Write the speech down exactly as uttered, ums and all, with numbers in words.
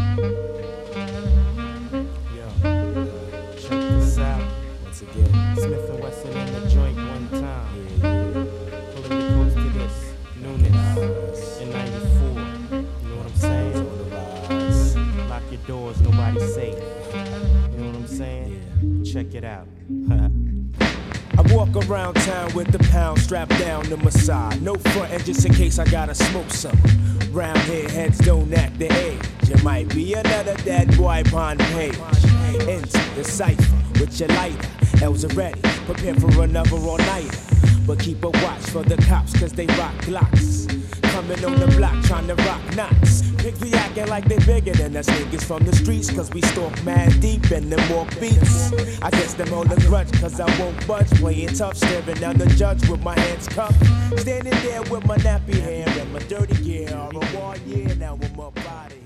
Again, Smith and Wesson in the joint one time. Yeah, yeah. Pulling the coast to this newness in ninety-four. You know what I'm saying? Lock your doors, nobody's safe. You know what I'm saying? Yeah. Check it out. I walk around town with the pound strapped down to my side. No frontin' just in case I gotta smoke something. Round here, heads don't act the age. It might be another dead boy upon page. Into the cipher with your lighter. L's are ready, prepare for another all-nighter. But keep a watch for the cops, cause they rock glocks. Coming on the block, trying to rock knots. Pigs be acting like they bigger than us niggas from the streets, cause we stalk mad deep and them walk beats. I guess them hold a grudge, cause I won't budge. Playing tough, staring down the judge with my hands cuffed. Standing there with my nappy hair and my dirty gear. All a war, yeah, now I'm up out of here.